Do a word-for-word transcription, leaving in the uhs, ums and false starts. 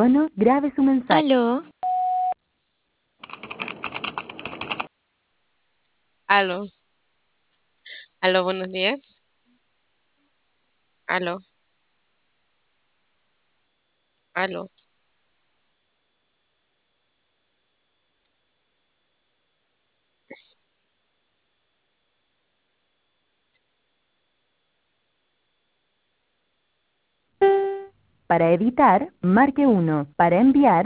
tono, grabe su mensaje. Aló, Aló, aló, buenos días. Aló, aló. Para editar, marque uno. Para enviar,